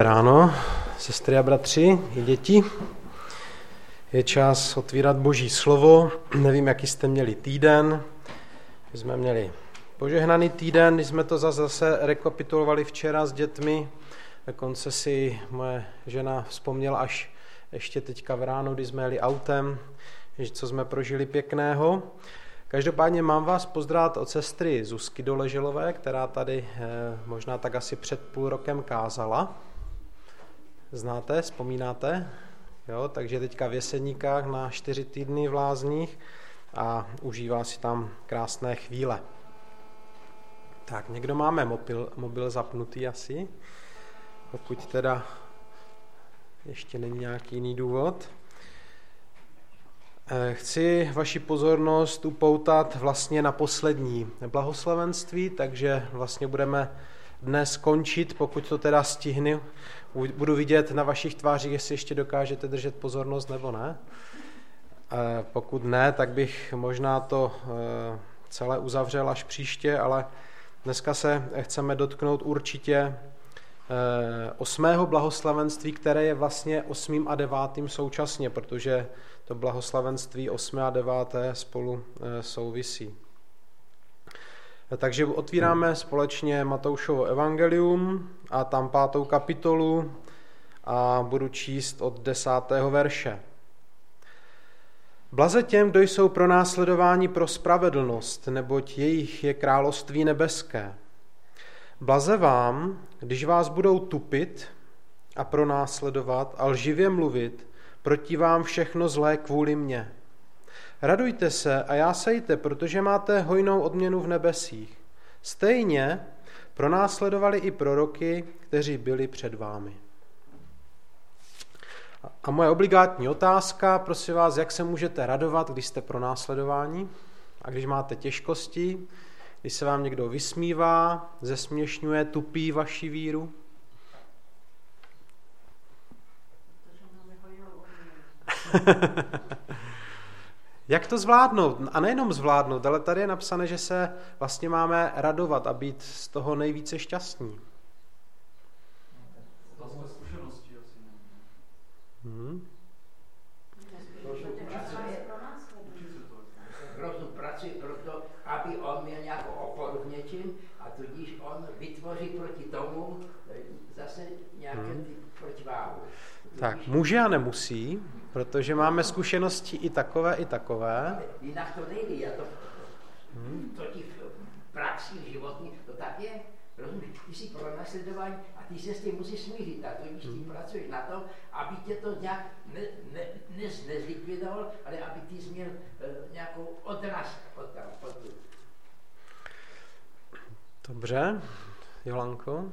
Ráno, sestry a bratři i děti, je čas otvírat Boží slovo. Nevím, jaký jste měli týden. My jsme měli požehnaný týden, když jsme to zase rekapitulovali včera s dětmi. Dokonce si moje žena vzpomněla až ještě teďka v ráno, když jsme jeli autem, co jsme prožili pěkného. Každopádně mám vás pozdravit od sestry Zuzky Doleželové, která tady možná tak asi před půl rokem kázala. Znáte, vzpomínáte? Jo, takže teďka v Jeseníkách na 4 týdny v Lázních a užívá si tam krásné chvíle. Tak, někdo máme mobil zapnutý asi, pokud teda ještě není nějaký jiný důvod. Chci vaši pozornost upoutat vlastně na poslední blahoslavenství, takže vlastně budeme dnes končit, pokud to teda stihnu. Budu vidět na vašich tvářích, jestli ještě dokážete držet pozornost nebo ne. Pokud ne, tak bych možná to celé uzavřel až příště, ale dneska se chceme dotknout určitě 8. blahoslavenství, které je vlastně 8. a 9. současně, protože to blahoslavenství 8. a 9. spolu souvisí. Takže otvíráme společně Matoušovo evangelium a tam 5. kapitolu a budu číst od 10. verše. Blaze těm, kdo jsou pronásledováni pro spravedlnost, neboť jejich je království nebeské. Blaze vám, když vás budou tupit a pronásledovat a lživě mluvit proti vám všechno zlé kvůli mně. Radujte se a jásejte, protože máte hojnou odměnu v nebesích. Stejně pronásledovali i proroky, kteří byli před vámi. A moje obligátní otázka, prosím vás, jak se můžete radovat, když jste pronásledováni a když máte těžkosti, když se vám někdo vysmívá, zesměšňuje, tupí vaši víru? Jak to zvládnout? A nejenom zvládnout, ale tady je napsané, že se vlastně máme radovat a být z toho nejvíce šťastní. To jsme zkušenosti asi. Proto pracuje proto, aby on měl nějakou oporu v něčem a tudíž on vytvoří proti tomu zase nějaké protiváhu. Tak, může a nemusí, protože máme zkušenosti i takové. Jinak to nejde, já to těch praxí životní, to tak je. Rozumíš, ty jsi pronásledování a ty se s tím musíš smířit a tudíž ty pracuješ na tom, aby tě to nějak nezlikvidoval, ale aby ty jsi měl nějakou odraz od tam. Dobře, Jolanko?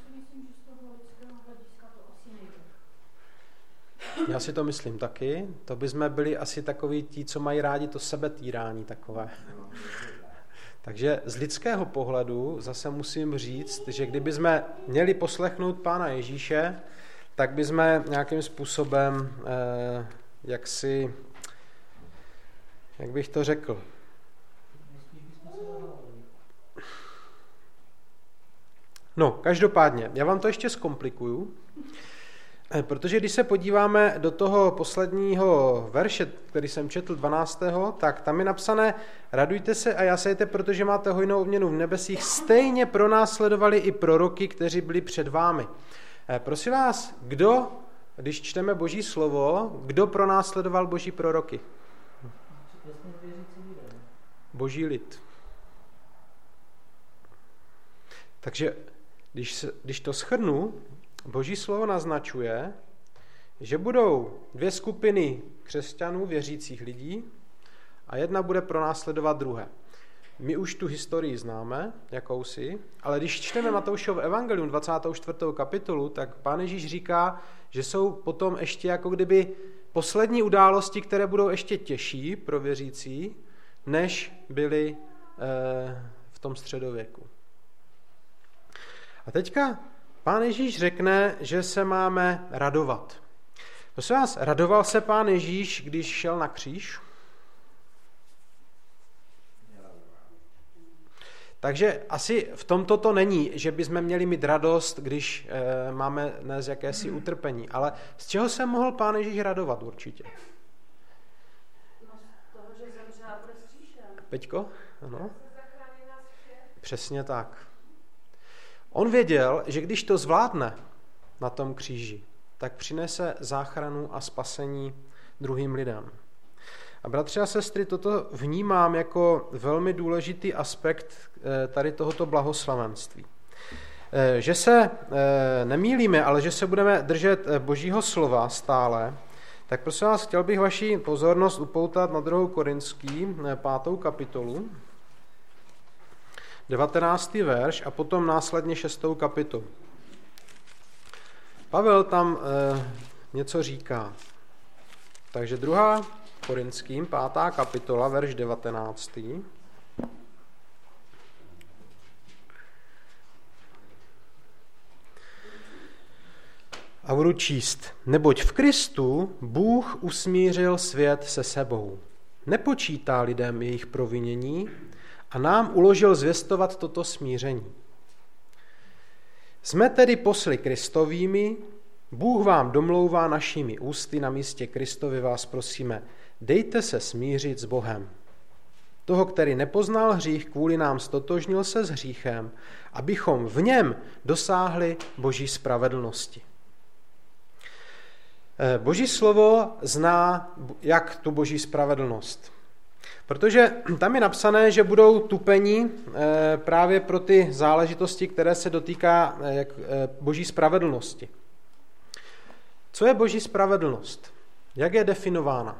Já si to myslím taky. To by jsme byli asi takoví ti, co mají rádi to sebetýrání takové. Takže z lidského pohledu zase musím říct, že kdyby jsme měli poslechnout Pána Ježíše, tak by jsme nějakým způsobem, jak bych to řekl, no, každopádně, já vám to ještě zkomplikuju, protože když se podíváme do toho posledního verše, který jsem četl 12., tak tam je napsané: radujte se a jásejte, protože máte hojnou odměnu v nebesích, stejně pronásledovali i proroky, kteří byli před vámi. Prosím vás, kdo, když čteme Boží slovo, kdo pronásledoval Boží proroky? Boží lid. Takže když to shrnu, Boží slovo naznačuje, že budou 2 skupiny křesťanů, věřících lidí, a jedna bude pronásledovat druhé. My už tu historii známe, jakousi, ale když čteme Matoušovo evangelium 24. kapitolu, tak Pán Ježíš říká, že jsou potom ještě jako kdyby poslední události, které budou ještě těžší pro věřící, než byly v tom středověku. A teďka Pán Ježíš řekne, že se máme radovat. Prosím vás, radoval se Pán Ježíš, když šel na kříž? Takže asi v tomto to není, že bychom měli mít radost, když máme dnes jakési utrpení. Ale z čeho se mohl Pán Ježíš radovat určitě? No z toho, že zemřel a bude vzkříšen. Peťko? Ano. Přesně tak. On věděl, že když to zvládne na tom kříži, tak přinese záchranu a spasení druhým lidem. A bratři a sestry, toto vnímám jako velmi důležitý aspekt tady tohoto blahoslavenství. Že se nemýlíme, ale že se budeme držet Božího slova stále, tak prosím vás, chtěl bych vaši pozornost upoutat na 2. Korinský, 5. kapitolu, 19. verš a potom následně 6. kapitolu. Pavel tam něco říká. Takže 2. Korinským, 5. kapitola, verš 19. A budu číst. Neboť v Kristu Bůh usmířil svět se sebou. Nepočítá lidem jejich provinění a nám uložil zvěstovat toto smíření. Jsme tedy posly Kristovými, Bůh vám domlouvá našimi ústy, na místě Kristovi vás prosíme, dejte se smířit s Bohem. Toho, který nepoznal hřích, kvůli nám stotožnil se s hříchem, abychom v něm dosáhli Boží spravedlnosti. Boží slovo zná jak tu Boží spravedlnost. Protože tam je napsané, že budou tupení právě pro ty záležitosti, které se dotýká Boží spravedlnosti. Co je Boží spravedlnost? Jak je definována?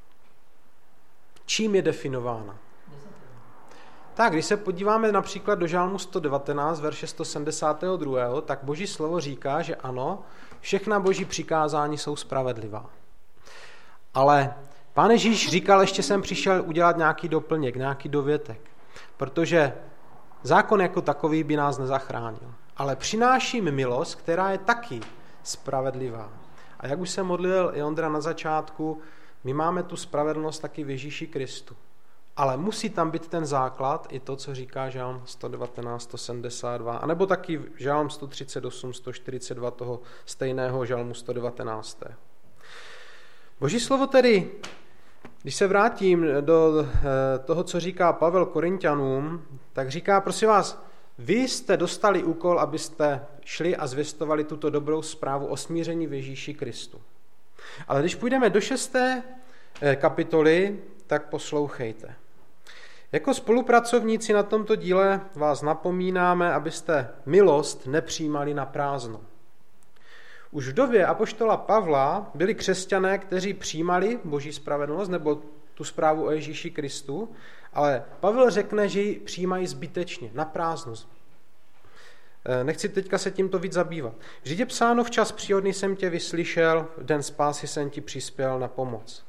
Čím je definována? Tak, když se podíváme například do Žalmu 119, verše 172, tak Boží slovo říká, že ano, všechna Boží přikázání jsou spravedlivá. Ale Pán Ježíš říkal, ještě jsem přišel udělat nějaký doplněk, nějaký dovětek, protože zákon jako takový by nás nezachránil. Ale přináším milost, která je taky spravedlivá. A jak už se modlil i Ondra na začátku, my máme tu spravedlnost taky v Ježíši Kristu. Ale musí tam být ten základ, i to, co říká Žalm 119, 172, anebo taky Žalm 138, 142 toho stejného Žalmu 119. Boží slovo tedy, když se vrátím do toho, co říká Pavel Korinťanům, tak říká, prosím vás, vy jste dostali úkol, abyste šli a zvěstovali tuto dobrou zprávu o smíření v Ježíši Kristu. Ale když půjdeme do 6. kapitoly, tak poslouchejte. Jako spolupracovníci na tomto díle vás napomínáme, abyste milost nepřijímali na prázdno. Už v době apoštola Pavla byli křesťané, kteří přijímali Boží spravedlnost nebo tu zprávu o Ježíši Kristu, ale Pavel řekne, že ji přijímají zbytečně, na prázdno. Nechci teďka se tímto víc zabývat. Vždyť je psáno, včas příhodný jsem tě vyslyšel, v den spásy jsem ti přispěl na pomoc.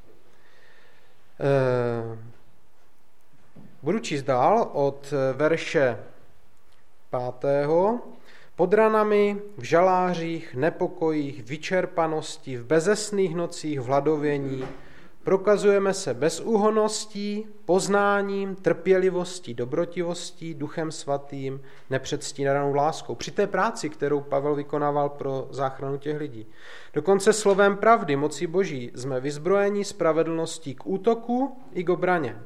Budu číst dál od verše 5. Pod ranami, v žalářích, nepokojích, vyčerpanosti, v bezesných nocích, v hladovění, prokazujeme se bezúhonností, poznáním, trpělivostí, dobrotivostí, Duchem svatým, nepředstíranou láskou. Při té práci, kterou Pavel vykonával pro záchranu těch lidí. Dokonce slovem pravdy, mocí Boží, jsme vyzbrojeni spravedlností k útoku i k obraně.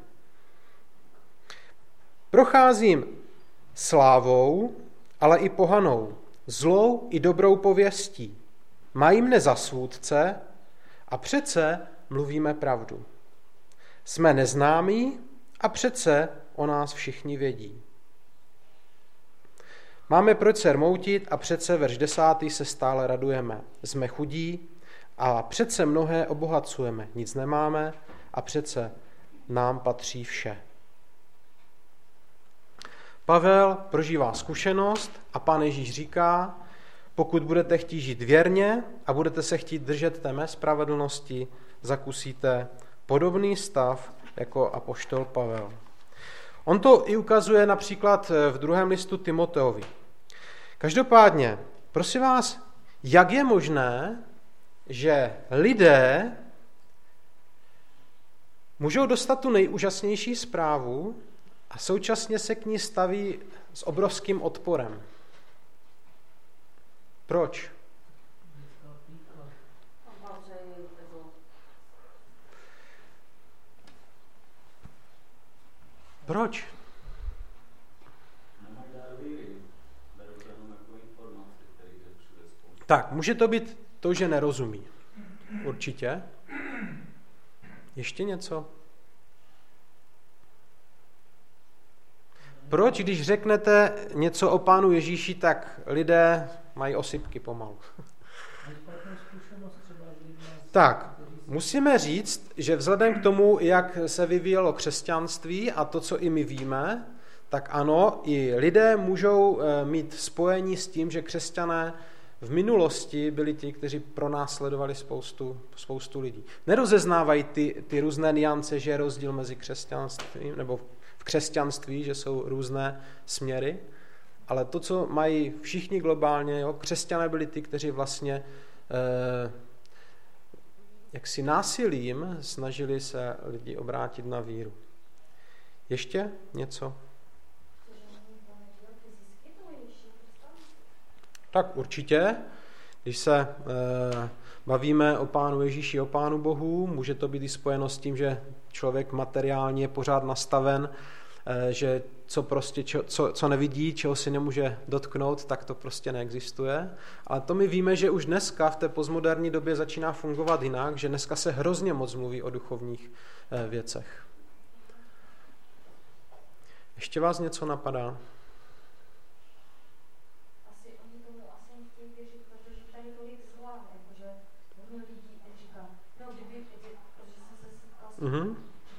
Procházím slávou, ale i pohanou, zlou i dobrou pověstí. Mají mne za svůdce a přece mluvíme pravdu. Jsme neznámí a přece o nás všichni vědí. Máme proč se rmoutit a přece verš 10. se stále radujeme. Jsme chudí a přece mnohé obohacujeme. Nic nemáme a přece nám patří vše. Pavel prožívá zkušenost a Pán Ježíš říká, pokud budete chtít žít věrně a budete se chtít držet té mé spravedlnosti, zakusíte podobný stav jako apoštol Pavel. On to i ukazuje například v 2. listu Timoteovi. Každopádně, prosím vás, jak je možné, že lidé můžou dostat tu nejúžasnější zprávu a současně se k ní staví s obrovským odporem. Proč? Proč? Tak, může to být to, že nerozumí. Určitě. Ještě něco? Proč, když řeknete něco o Pánu Ježíši, tak lidé mají osypky pomalu? Tak, musíme říct, že vzhledem k tomu, jak se vyvíjelo křesťanství a to, co i my víme, tak ano, i lidé můžou mít spojení s tím, že křesťané v minulosti byli ti, kteří pronásledovali spoustu lidí. Nerozeznávají ty různé niance, že je rozdíl mezi křesťanstvím, nebo v křesťanství, že jsou různé směry, ale to, co mají všichni globálně, křesťané byli ty, kteří vlastně jaksi násilím snažili se lidi obrátit na víru. Ještě něco? Tak určitě, když se bavíme o Pánu Ježíši, o Pánu Bohu, může to být i spojeno s tím, že člověk materiálně je pořád nastaven, že co nevidí, čeho si nemůže dotknout, tak to prostě neexistuje. Ale to my víme, že už dneska v té postmoderní době začíná fungovat jinak, že dneska se hrozně moc mluví o duchovních věcech. Ještě vás něco napadá? Mm-hmm.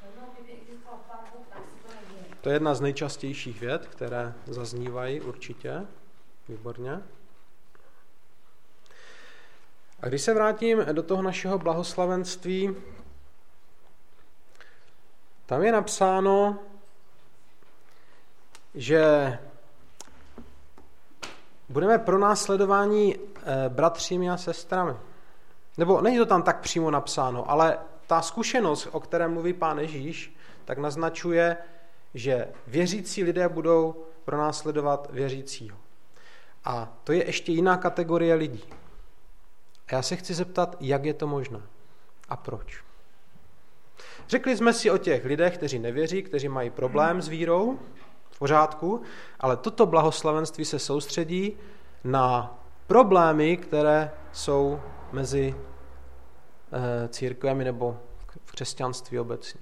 To je jedna z nejčastějších vět, které zaznívají určitě. Výborně. A když se vrátím do toho našeho blahoslavenství, tam je napsáno, že budeme pronásledováni bratřími a sestrami. Nebo není to tam tak přímo napsáno, ale ta zkušenost, o které mluví Pán Ježíš, tak naznačuje, že věřící lidé budou pronásledovat věřícího. A to je ještě jiná kategorie lidí. A já se chci zeptat, jak je to možné a proč. Řekli jsme si o těch lidech, kteří nevěří, kteří mají problém s vírou, v pořádku, ale toto blahoslavenství se soustředí na problémy, které jsou mezi církvemi nebo v křesťanství obecně.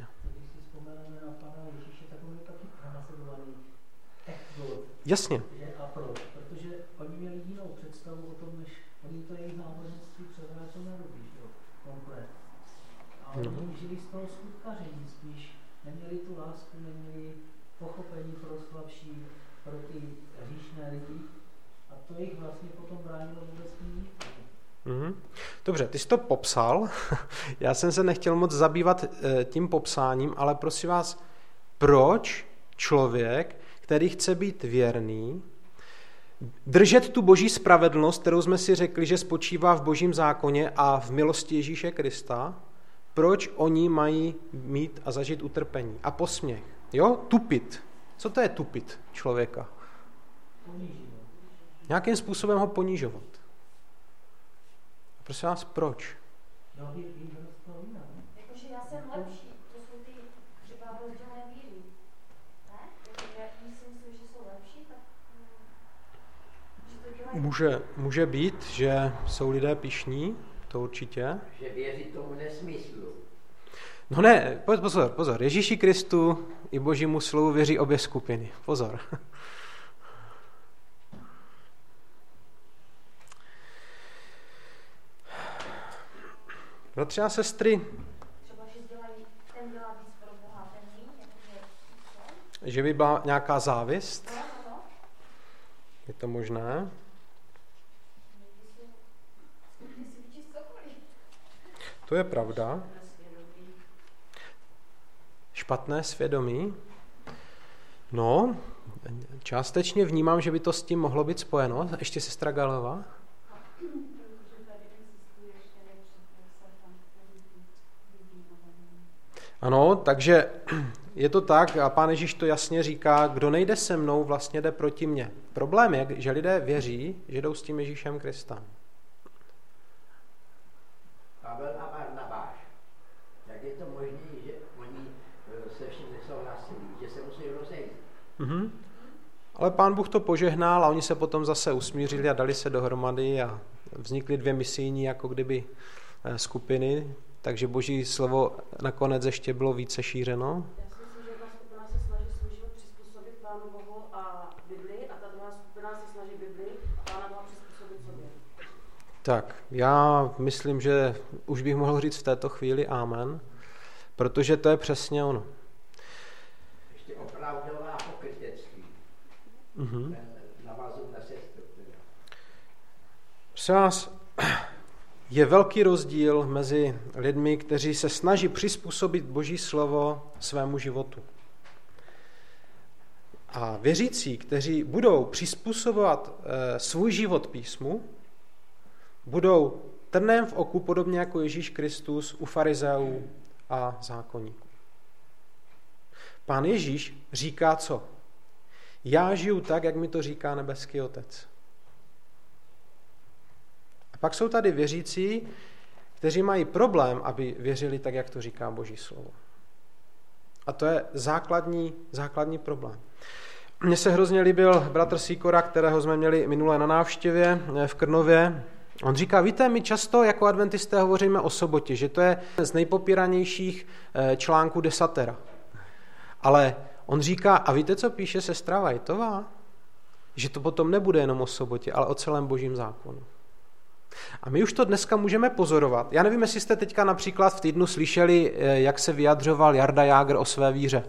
Jasně. A proč? Protože oni měli jinou představu o tom, než oni to jejich náboženství převrátil na ruby, komplet. A oni žili z toho skutkaření spíš. Neměli tu lásku, neměli pochopení pro slabší, pro ty hříšné lidi. A to jich vlastně potom bránilo vůbec mít. Dobře, ty jsi to popsal. Já jsem se nechtěl moc zabývat tím popsáním, ale prosím vás, proč člověk, který chce být věrný, držet tu boží spravedlnost, kterou jsme si řekli, že spočívá v božím zákoně a v milosti Ježíše Krista, proč oni mají mít a zažít utrpení a posměch? Jo, tupit. Co to je tupit člověka? Nějakým způsobem ho ponižovat. Prosím vás, proč? Jakože já jsem lepší, to jsou ty třeba rozdělené víry. Ne? Jakože myslím si, že jsou lepší, tak že to dělají. Může být, že jsou lidé pyšní, to určitě. Že věří tomu nesmyslu. No ne, pozor. Ježíši Kristu i božímu slovu věří obě skupiny. Pozor. Bratři a sestry, Třeba, že ten dělá víc pro Boha, ten míň, jakože že by byla nějaká závist, no. je to možné. To je pravda. Špatné svědomí. No, částečně vnímám, že by to s tím mohlo být spojeno. Ještě sestra Galová. Ano, takže je to tak, a Pán Ježíš to jasně říká, kdo nejde se mnou, vlastně jde proti mně. Problém je, že lidé věří, že jdou s tím Ježíšem Kristem. Pavel a Barnabáš. Jak je to možné, že oni se vším nesouhlasili, že se musí rozejít? Ale Pán Bůh to požehnal a oni se potom zase usmířili a dali se dohromady a vznikly 2 misijní jako kdyby skupiny, takže Boží slovo nakonec ještě bylo více šířeno. Já si myslím, že jedna skupina se snaží svůj život přizpůsobit Pánu Bohu a Biblii a ta druhá skupina se snaží Biblii a Pána Boha přizpůsobit sobě. Tak, já myslím, že už bych mohl říct v této chvíli amen, protože to je přesně ono. Ještě opravdová pokrytectví. Navazuji na sestru. Prosím vás, je velký rozdíl mezi lidmi, kteří se snaží přizpůsobit Boží slovo svému životu. A věřící, kteří budou přizpůsobovat svůj život písmu, budou trnem v oku, podobně jako Ježíš Kristus u farizeů a zákonníků. Pán Ježíš říká co? Já žiju tak, jak mi to říká nebeský Otec. A pak jsou tady věřící, kteří mají problém, aby věřili tak, jak to říká Boží slovo. A to je základní problém. Mně se hrozně líbil bratr Sýkora, kterého jsme měli minule na návštěvě v Krnově. On říká, víte, my často jako adventisté hovoříme o sobotě, že to je z nejpopíranějších článků desatera. Ale on říká, a víte, co píše sestra Vajtová? Že to potom nebude jenom o sobotě, ale o celém Božím zákonu. A my už to dneska můžeme pozorovat. Já nevím, jestli jste teďka například v týdnu slyšeli, jak se vyjadřoval Jarda Jágr o své víře.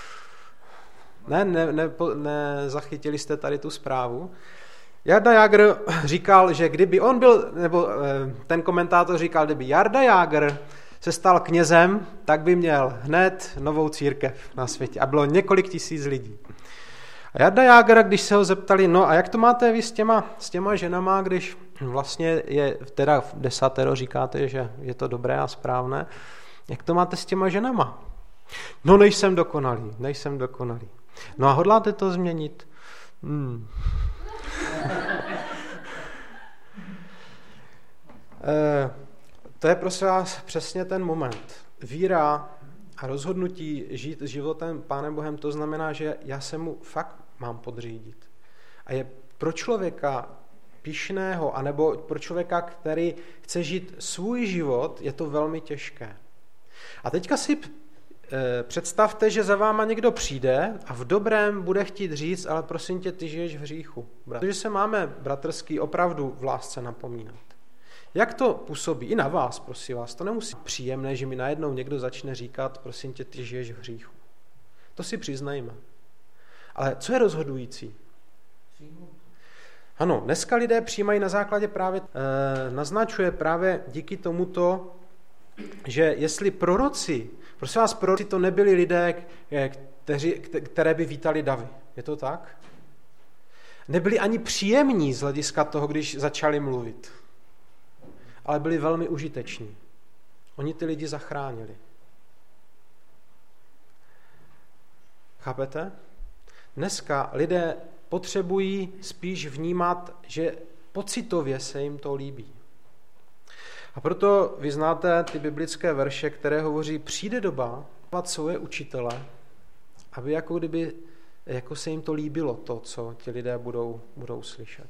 Nezachytili jste tady tu zprávu. Jarda Jágr říkal, že kdyby on byl, nebo ten komentátor říkal, kdyby Jarda Jágr se stal knězem, tak by měl hned novou církev na světě. A bylo několik tisíc lidí. A Jarda Jágr, když se ho zeptali, no a jak to máte vy s těma ženama, když vlastně je, teda v desatero říkáte, že je to dobré a správné, jak to máte s těma ženama? No nejsem dokonalý. No a hodláte to změnit? To je prosím vás přesně ten moment. Víra a rozhodnutí žít životem Pánem Bohem, to znamená, že já se mu fakt mám podřídit. A je pro člověka pyšného, anebo pro člověka, který chce žít svůj život, je to velmi těžké. A teďka si představte, že za váma někdo přijde a v dobrém bude chtít říct, ale prosím tě, ty žiješ v hříchu. Protože se máme, bratrský, opravdu v lásce napomínat. Jak to působí? I na vás, prosím vás. To nemusí být příjemné, že mi najednou někdo začne říkat, prosím tě, ty žiješ v hříchu. To si přiznejme. Ale co je rozhodující? Ano, dneska lidé přijímají na základě právě, naznačuje právě díky tomuto, že jestli proroci, prosím vás, proroci to nebyli lidé, které by vítali davy. Je to tak? Nebyli ani příjemní z hlediska toho, když začali mluvit. Ale byli velmi užiteční. Oni ty lidi zachránili. Chápete? Dneska lidé potřebují spíš vnímat, že pocitově se jim to líbí. A proto vy znáte ty biblické verše, které hovoří, přijde doba svoje učitele, aby jako se jim to líbilo, to, co ti lidé budou slyšet.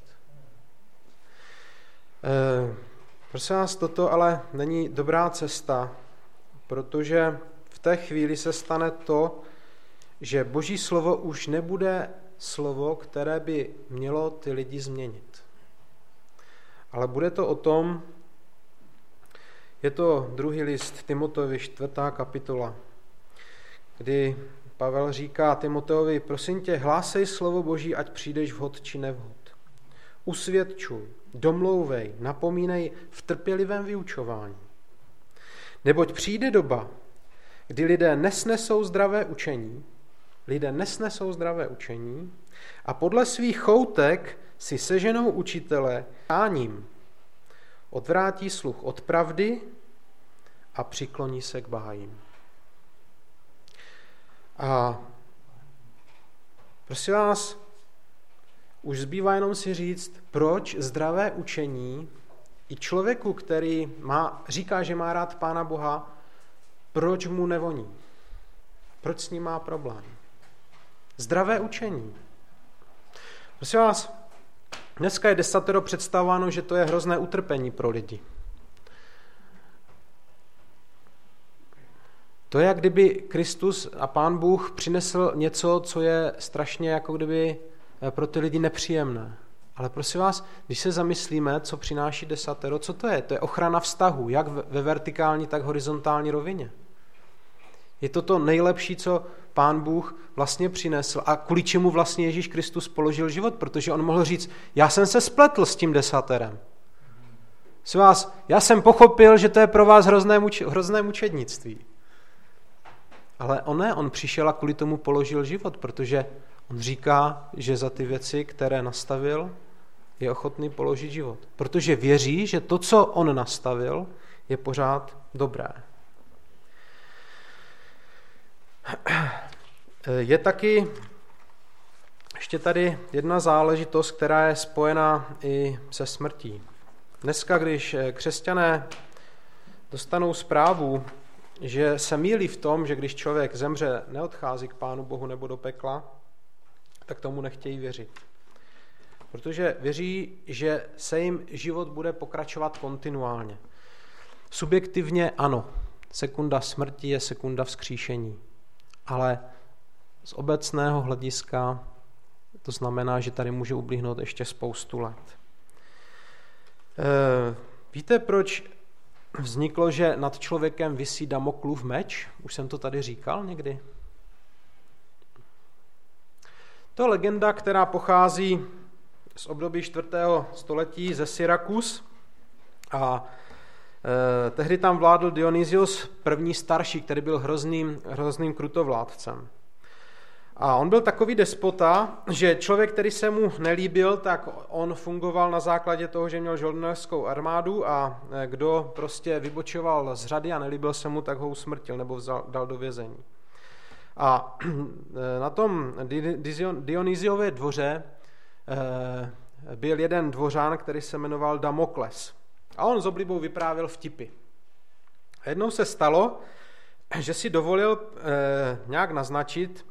Prosím vás, toto ale není dobrá cesta, protože v té chvíli se stane to, že Boží slovo už nebude slovo, které by mělo ty lidi změnit. Ale bude to o tom, je to 2. list Timoteovi, 4. kapitola, kdy Pavel říká Timoteovi, prosím tě, hlásej slovo Boží, ať přijdeš vhod či nevhod. Usvědčuj, domlouvej, napomínej v trpělivém vyučování. Neboť přijde doba, kdy lidé nesnesou zdravé učení a podle svých choutek si seženou učitele káním. Odvrátí sluch od pravdy a přikloní se k bájím. A prosím vás, už zbývá jenom si říct, proč zdravé učení i člověku, který říká, že má rád Pána Boha, proč mu nevoní? Proč s ním má problém? Zdravé učení. Prosím vás, dneska je desatero představováno, že to je hrozné utrpení pro lidi. To je, jak kdyby Kristus a Pán Bůh přinesl něco, co je strašně jako kdyby pro ty lidi nepříjemné. Ale prosím vás, když se zamyslíme, co přináší desatero, co to je? To je ochrana vztahu, jak ve vertikální, tak horizontální rovině. Je to to nejlepší, co Pán Bůh vlastně přinesl a kvůli čemu vlastně Ježíš Kristus položil život, protože on mohl říct, já jsem se spletl s tím desaterem. Prosím vás, já jsem pochopil, že to je pro vás hrozné mučednictví. Ale on přišel a kvůli tomu položil život, protože on říká, že za ty věci, které nastavil, je ochotný položit život. Protože věří, že to, co on nastavil, je pořád dobré. Je taky ještě tady jedna záležitost, která je spojená i se smrtí. Dneska, když křesťané dostanou zprávu, že se mýlí v tom, že když člověk zemře, neodchází k Pánu Bohu nebo do pekla, tak tomu nechtějí věřit. Protože věří, že se jim život bude pokračovat kontinuálně. Subjektivně ano, sekunda smrti je sekunda vzkříšení. Ale z obecného hlediska to znamená, že tady může ublíhnout ještě spoustu let. Víte, proč vzniklo, že nad člověkem visí Damoklův meč? Už jsem to tady říkal někdy. To je legenda, která pochází z období 4. století ze Syrakus a tehdy tam vládl Dionysios první starší, který byl hrozným krutovládcem. A on byl takový despota, že člověk, který se mu nelíbil, tak on fungoval na základě toho, že měl žoldnérskou armádu a kdo prostě vybočoval z řady a nelíbil se mu, tak ho usmrtil nebo dal do vězení. A na tom Dionysiově dvoře byl jeden dvořán, který se jmenoval Damokles. A on s oblibou vyprávěl vtipy. A jednou se stalo, že si dovolil nějak naznačit,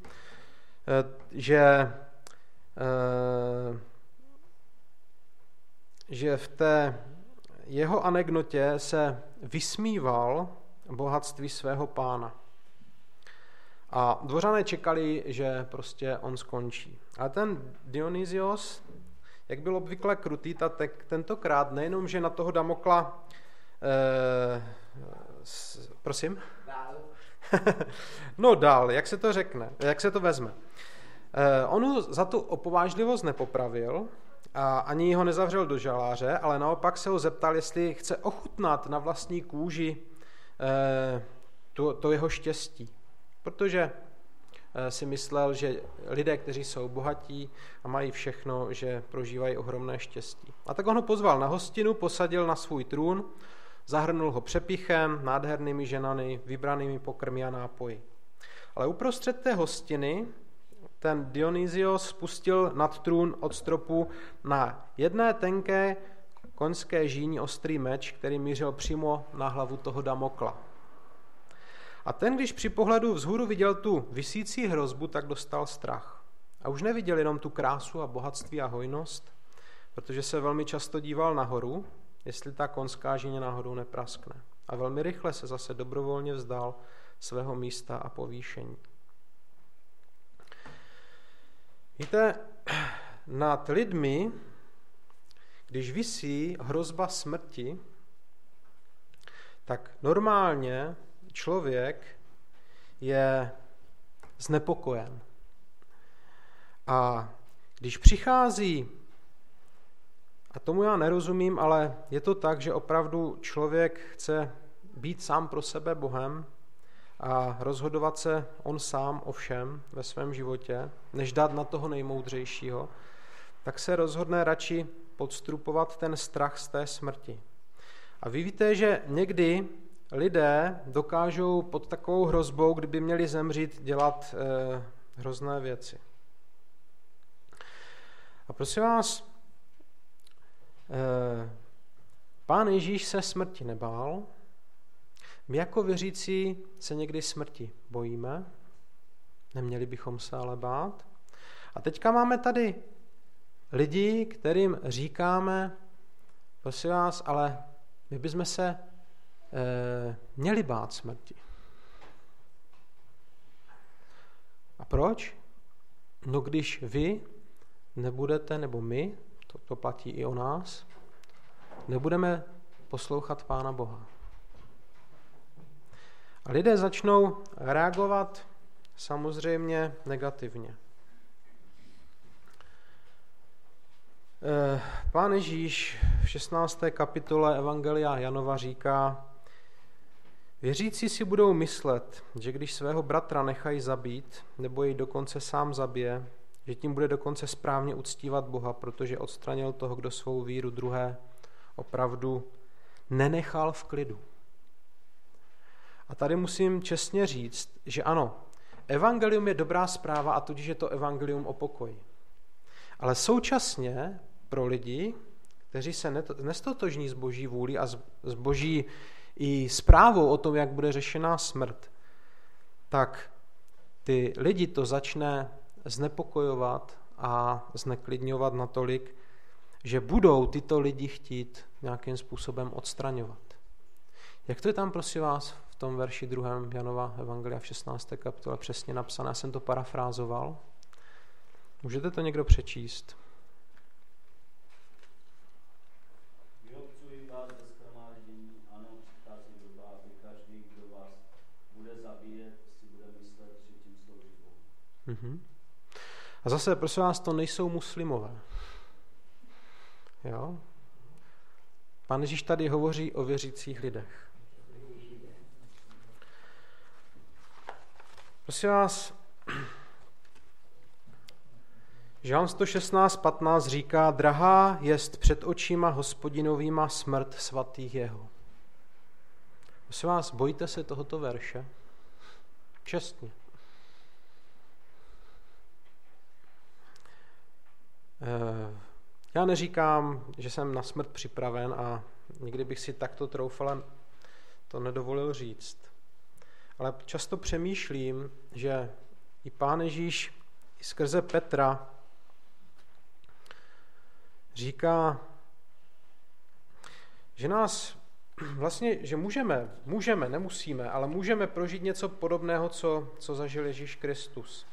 že v té jeho anekdotě se vysmíval bohatství svého pána. A dvořané čekali, že prostě on skončí. A ten Dionysios, jak byl obvykle krutý, tak tentokrát nejenom, že na toho Damokla prosím? Dál. No dál, jak se to řekne, jak se to vezme. On ho za tu opovážlivost nepopravil a ani ho nezavřel do žaláře, ale naopak se ho zeptal, jestli chce ochutnat na vlastní kůži to jeho štěstí. Protože si myslel, že lidé, kteří jsou bohatí a mají všechno, že prožívají ohromné štěstí. A tak on ho pozval na hostinu, posadil na svůj trůn, zahrnul ho přepichem, nádhernými ženami, vybranými pokrmy a nápoji. Ale uprostřed té hostiny ten Dionysios spustil nad trůn od stropu na jedné tenké koňské žíni ostrý meč, který mířil přímo na hlavu toho Damokla. A ten, když při pohledu vzhůru viděl tu visící hrozbu, tak dostal strach. A už neviděl jenom tu krásu a bohatství a hojnost, protože se velmi často díval nahoru, jestli ta koňská žíně náhodou nepraskne. A velmi rychle se zase dobrovolně vzdal svého místa a povýšení. Víte, nad lidmi, když visí hrozba smrti, tak normálně člověk je znepokojen. A když přichází, a tomu já nerozumím, ale je to tak, že opravdu člověk chce být sám pro sebe Bohem a rozhodovat se on sám o všem ve svém životě, než dát na toho nejmoudřejšího, tak se rozhodne radši podstrupovat ten strach z té smrti. A vy víte, že někdy lidé dokážou pod takovou hrozbou, kdyby měli zemřít, dělat hrozné věci. A prosím vás, Pán Ježíš se smrti nebál. My jako věřící se někdy smrti bojíme. Neměli bychom se ale bát. A teďka máme tady lidi, kterým říkáme, prosím vás, ale my bychom se měli bát smrti. A proč? No když vy nebudete, nebo my, to platí i o nás, nebudeme poslouchat Pána Boha. A lidé začnou reagovat samozřejmě negativně. Pán Ježíš v 16. kapitole Evangelia Janova říká, věřící si budou myslet, že když svého bratra nechají zabít, nebo jej dokonce sám zabije, že tím bude dokonce správně uctívat Boha, protože odstranil toho, kdo svou víru druhé opravdu nenechal v klidu. A tady musím čestně říct, že ano, evangelium je dobrá zpráva a tudíž je to evangelium o pokoji. Ale současně pro lidi, kteří se nestotožní s Boží vůlí a s Boží i zprávou o tom, jak bude řešená smrt, tak ty lidi to začne znepokojovat a zneklidňovat natolik, že budou tyto lidi chtít nějakým způsobem odstraňovat. Jak to je tam, prosím vás, v tom verši 2. Janova Evangelia v 16. kapitole přesně napsané? Já jsem to parafrázoval. Můžete to někdo přečíst? Vyobcuji vás ze shromáždění, ano, přichází doba, aby každý, kdo vás bude zabíjet, si bude myslet, že tím slouží Bohu. A zase, prosím vás, to nejsou muslimové. Jo? Pán Ježíš tady hovoří o věřících lidech. Prosím vás, Žalm 116:15 říká, drahá jest před očima Hospodinovýma smrt svatých jeho. Prosím vás, bojíte se tohoto verše? Čestně. Já neříkám, že jsem na smrt připraven a nikdy bych si takto troufal to nedovolil říct. Ale často přemýšlím, že i Pán Ježíš i skrze Petra říká, že nás vlastně, že můžeme, nemusíme, ale můžeme prožít něco podobného, co zažil Ježíš Kristus.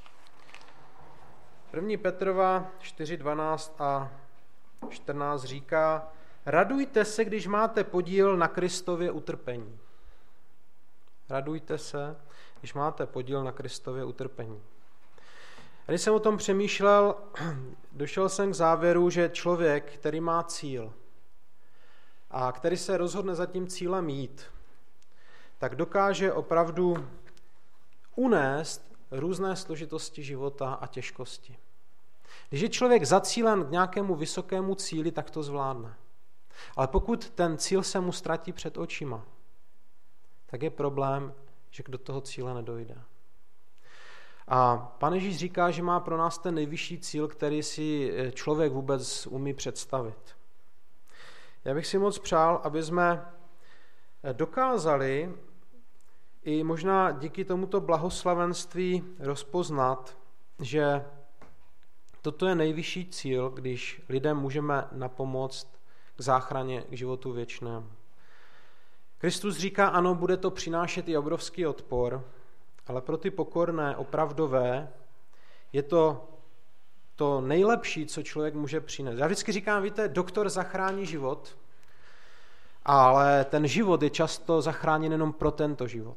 1. Petrova 4:12 a 14 říká, radujte se, když máte podíl na Kristově utrpení. Radujte se, když máte podíl na Kristově utrpení. A když jsem o tom přemýšlel, došel jsem k závěru, že člověk, který má cíl a který se rozhodne za tím cílem jít, tak dokáže opravdu unést různé složitosti života a těžkosti. Když je člověk zacílen k nějakému vysokému cíli, tak to zvládne. Ale pokud ten cíl se mu ztratí před očima, tak je problém, že do toho cíle nedojde. A Pán Ježíš říká, že má pro nás ten nejvyšší cíl, který si člověk vůbec umí představit. Já bych si moc přál, aby jsme dokázali i možná díky tomuto blahoslavenství rozpoznat, že toto je nejvyšší cíl, když lidem můžeme napomoct k záchraně, k životu věčnému. Kristus říká, ano, bude to přinášet i obrovský odpor, ale pro ty pokorné, opravdové, je to nejlepší, co člověk může přinést. Já vždycky říkám, víte, doktor zachrání život, ale ten život je často zachráněn jenom pro tento život.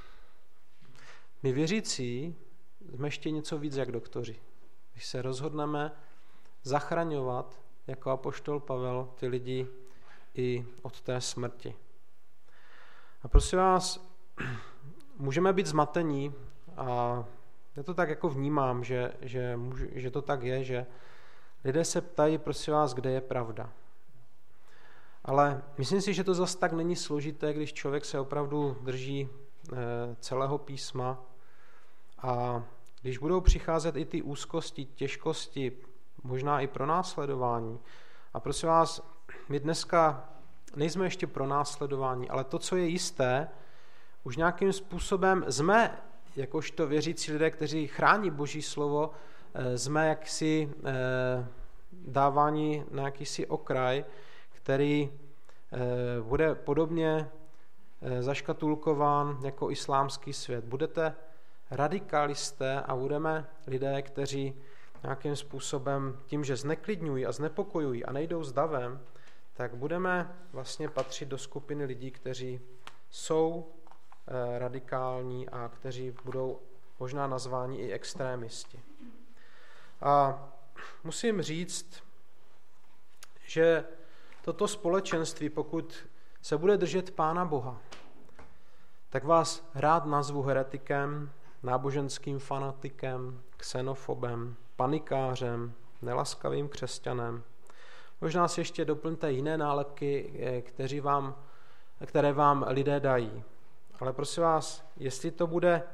My věřící jsme ještě něco víc jak doktoři. Když se rozhodneme zachraňovat, jako apoštol Pavel, ty lidi i od té smrti. A prosím vás, můžeme být zmatení a já to tak jako vnímám, že to tak je, že lidé se ptají, prosím vás, kde je pravda. Ale myslím si, že to zas tak není složité, když člověk se opravdu drží celého písma a když budou přicházet i ty úzkosti, těžkosti, možná i pronásledování. A prosím vás, my dneska nejsme ještě pronásledování, ale to, co je jisté, už nějakým způsobem jsme, jakožto věřící lidé, kteří chrání Boží slovo, jsme jaksi dáváni na jakýsi okraj, který bude podobně zaškatulkován jako islámský svět. Budete radikalisté a budeme lidé, kteří nějakým způsobem tím, že zneklidňují a znepokojují a nejdou s davem, tak budeme vlastně patřit do skupiny lidí, kteří jsou radikální a kteří budou možná nazváni i extrémisti. A musím říct, že toto společenství, pokud se bude držet Pána Boha, tak vás rád nazvu heretikem, náboženským fanatikem, xenofobem, panikářem, nelaskavým křesťanem. Možná si ještě doplňte jiné nálepky, které vám lidé dají. Ale prosím vás, jestli to bude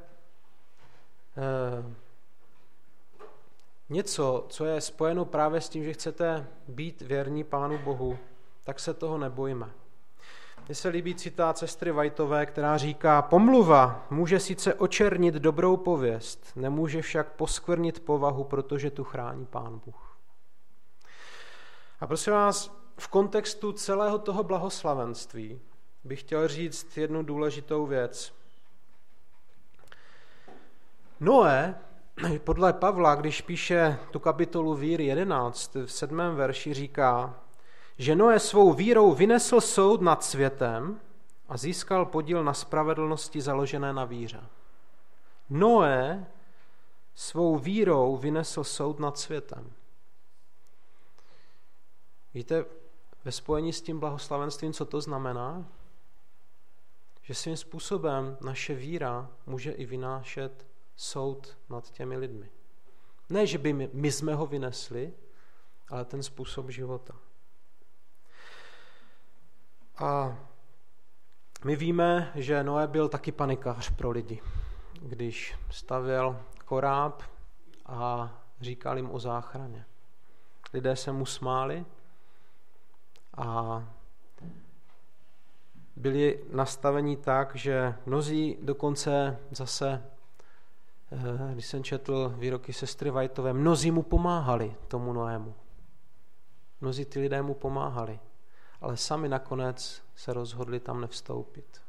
něco, co je spojeno právě s tím, že chcete být věrní Pánu Bohu, tak se toho nebojme. Mně se líbí citát sestry Whiteové, která říká: pomluva může sice očernit dobrou pověst, nemůže však poskvrnit povahu, protože tu chrání Pán Bůh. A prosím vás, v kontextu celého toho blahoslavenství bych chtěl říct jednu důležitou věc. Noé, podle Pavla, když píše tu kapitolu víry 11, v 7. verši říká, že Noé svou vírou vynesl soud nad světem a získal podíl na spravedlnosti založené na víře. Noé svou vírou vynesl soud nad světem. Víte, ve spojení s tím blahoslavenstvím, co to znamená? Že svým způsobem naše víra může i vynášet soud nad těmi lidmi. Ne, že by my jsme ho vynesli, ale ten způsob života. A my víme, že Noé byl taky panikář pro lidi, když stavěl koráb a říkal jim o záchraně. Lidé se mu smáli a byli nastaveni tak, že mnozí dokonce zase, když jsem četl výroky sestry Whiteové, mnozí mu pomáhali, tomu Noému. Mnozí ty lidé mu pomáhali, ale sami nakonec se rozhodli tam nevstoupit.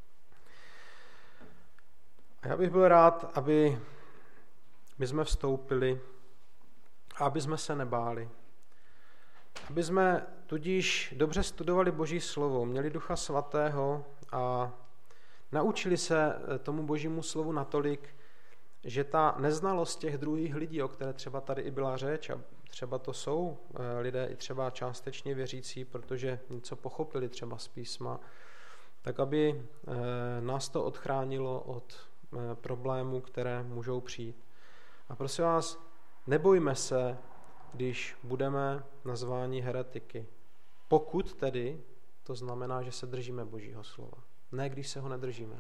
A já bych byl rád, aby my jsme vstoupili a aby jsme se nebáli. Aby jsme tudíž dobře studovali Boží slovo, měli Ducha Svatého a naučili se tomu Božímu slovu natolik, že ta neznalost těch druhých lidí, o které třeba tady i byla řeč, a třeba to jsou lidé i třeba částečně věřící, protože něco pochopili třeba z písma, tak aby nás to odchránilo od problémů, které můžou přijít. A prosím vás, nebojme se, když budeme nazváni heretiky. Pokud tedy, to znamená, že se držíme Božího slova. Ne, když se ho nedržíme.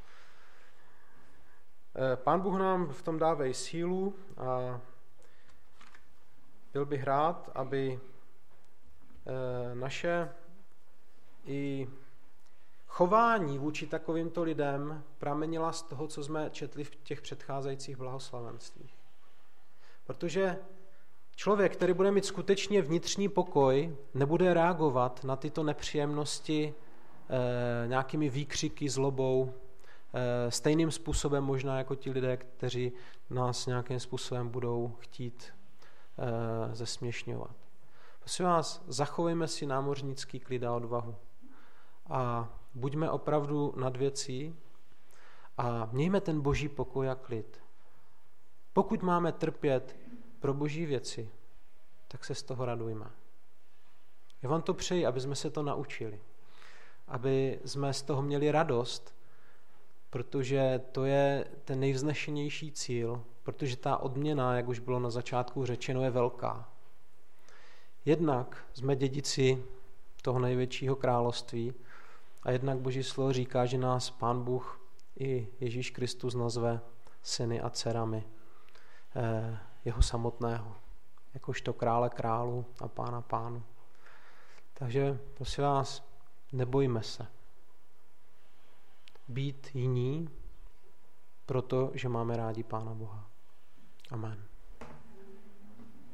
Pán Bůh nám v tom dávej sílu a byl bych rád, aby naše i chování vůči takovýmto lidem pramenila z toho, co jsme četli v těch předcházejících blahoslavenstvích. Protože člověk, který bude mít skutečně vnitřní pokoj, nebude reagovat na tyto nepříjemnosti nějakými výkřiky, zlobou, stejným způsobem možná jako ti lidé, kteří nás nějakým způsobem budou chtít zesměšňovat. Prosím vás, zachovejme si námořnický klid a odvahu a buďme opravdu nad věcí a mějme ten Boží pokoj a klid. Pokud máme trpět pro Boží věci, tak se z toho radujme. Já vám to přeji, aby jsme se to naučili. Aby jsme z toho měli radost, protože to je ten nejvznešenější cíl, protože ta odměna, jak už bylo na začátku řečeno, je velká. Jednak jsme dědici toho největšího království. A jednak Boží slovo říká, že nás Pán Bůh i Ježíš Kristus nazve syny a dcerami jeho samotného, jakožto krále králů a pána pánů. Takže prosím vás, nebojme se být jiní, protože máme rádi Pána Boha. Amen.